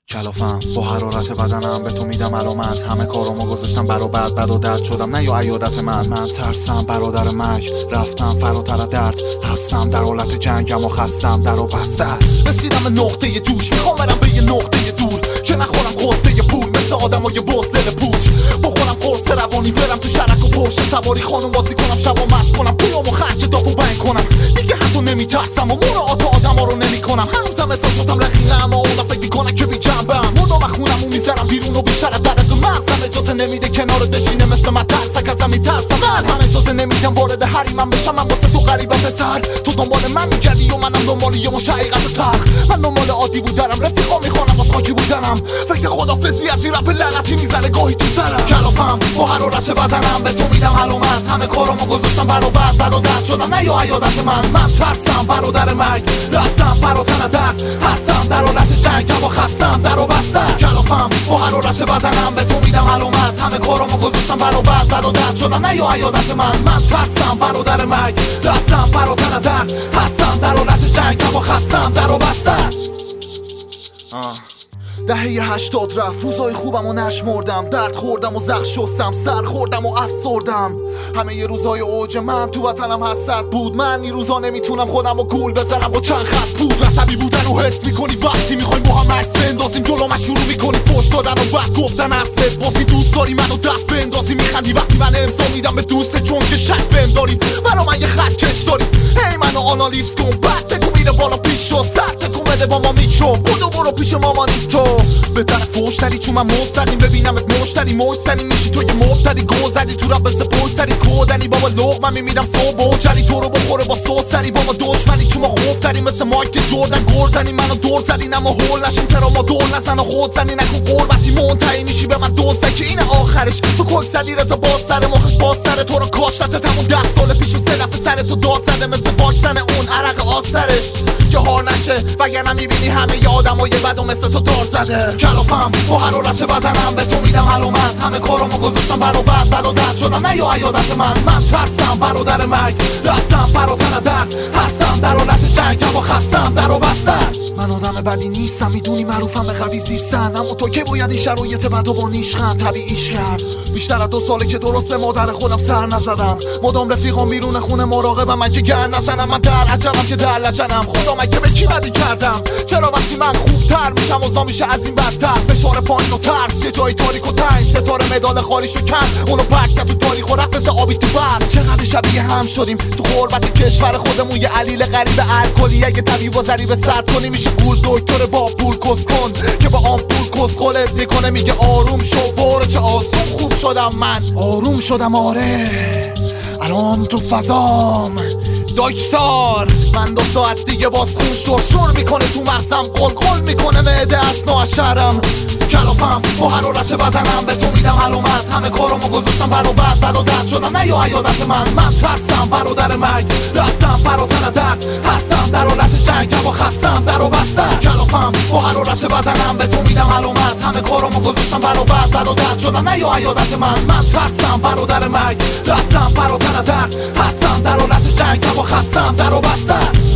کلافم با حرارت بدنم به تو میدم علامت. همه کارامو گذاشتم برا بد و درد شدم نه یا عیادت من ترسم برادر مرگ، رفتم فراتر درد، هستم در حالت جنگم و خستم در و بسته است. رسیدم به نقطه جوش، میخوام برم به یه نقطه دور که نخورم قصه پول مثل آدمای بزدل پوچ. بخورم قرص روانی برم تو شرک و پشت سواری خانم بازی کنم شب و مست کنم پولامو خرج داف و بنگ کنم دیگه حتی نمیترسم و مراعات آدما رو نمیکنم. هنوزم احساساتم رقیقه اما اونا فکر میکنن که بی جنبم. مدام خونم و میذارم بیرون و بیشتر از درد مغزم اجازه نمیده کنار بشینه مثل من ترسک ازم میترسم. من هم اجازه نمیدم وارد حریمم بشم. من واسه تو غریبم پسر، تو دنبال من میگردی و منم دنبال یه مش حقیقت تلخ. من دنبال عادی بودنم، رفیقا میخوانم واسه خاکی بودنم. فکر خدافظی از این رپ لعنتی میزنه گاهی تو سرم. کلافم با حرارت بدنم به تو میدم علامت. همه کارامو گذاشتم برا بد و درد شدم نه یا عیادت من ترسم برادر مرگ، رفتم فراتر درد، هستم در حالت جنگم و خستم در و بسته. کلافم با حرارت بدنم به تو میدم علامت. همه کارامو گذاشتم برا بد و درد شدم نه یا عیادت من ترسم برادر مرگ، رفتم فراتر درد، هستم در حالت جنگم و خستم در و بسته. دهه 80 رفت، روزای خوبم و نشمردم، درد خوردم و زخم شستم، سر خوردم و افسردم. همه ی روزای اوج من تو وطنم حسرت بود. من این روزا نمیتونم خودم و گول بزنم و چند خط بود. عصبی بودن رو حس میکنی وقتی میخوایم با هم عکس بندازیم، جلوم شروع میکنی فحش دادن و بد گفتن اصلت. باسی دوست داری منو دست بندازی، میخندی وقتی من امضا میدم به دوست چون که شک بهم داری. برا من یه خط کش داری، هی منو آنالیز کن بعد بگو میره بالا پیش و سر تکون بده با ما میشو. بودو برو پیش مامانی تو به طرف فوشتری چون من مستریم ببینمت مشتری مستری میشی تو یه مبتدی گذری تو رب بسته پوستری کودنی بابا لغمم میمیدم صبح و جری تو رو بخوره با سوسری با ما دشمنی چون ما خوفتری مثل مایک جردن گل زنی منو دور زدین اما هول نشین ترا ما دور نزن و خود زنی نکن قربتی منتهی میشی به من دوسته که این آخرش. تو کوک زدی رضا باز سر مخش باز سر تو رو کاشتت همون 10 سال پیش و 3 دفعه سر تو داد زده مثل واکسن اون عرق آسترش که هار نشه وگرنه میبینی همه ی آدمای بد و مثل تو دار زده. کلافم با حرارت بدنم به تو میدم علامت. همه کارامو گذاشتم برا بد و درد شدم نه یا عیادت من ترسم برادر مرگ، رفتم فراتر درد، هستم در حالت جنگم و خستم در و بسته. من آدم بدی نیستم میدونی معروفم به قوی زیستن، اما تو که باید این شرایط بدو با نیشخند طبیعیش کرد. بیشتر از 2 ساله که درست به مادر خودم سر نزدم، مدام رفیقام بیرون خونه مراقبم من که گر نزنم. من در عجبم که در لجنم، خدا مگه به کی بدی کردم؟ چرا وقتی من خوبتر میشم اوضاع میشه از این بدتر؟ فشار پایین و ترس یه جای تاریک و تنگ، ستاره مدال خالیشو کن اونو پک تو تاریخ و رفت آبی تو برد. چقدر شبیه هم شدیم تو غربت کشور خودمون، یه علیل غریب الکلی اگه طبیب و ضریب صد کنی میشه گول دکتر با پول کس کن که با آن پول کس خلت میکنه میگه آروم شو برو چه آسون خوب شدم. من آروم شدم آره الان تو فضام داکسار. من 2 ساعت دیگه باز خون شور میکنه تو مغزم، قل میکنه معده اصلا شرم. کلافم با حرارت بدنم به تو میدم علامت. همه کارامو گذاشتم برا بد و درد شدم نه یا عیادت من ترسم برادر مرگ، رفتم فراتر درد، هستم در حالت جنگم و خستم در و بسته. کلافم با حرارت بدنم به تو میدم علامت. همه کارامو گذاشتم برا بد و درد شدم نه یا عیادت من ترسم برادر مرگ، رفتم فراتر درد، هستم در حالت جنگم و خستم در و بسته.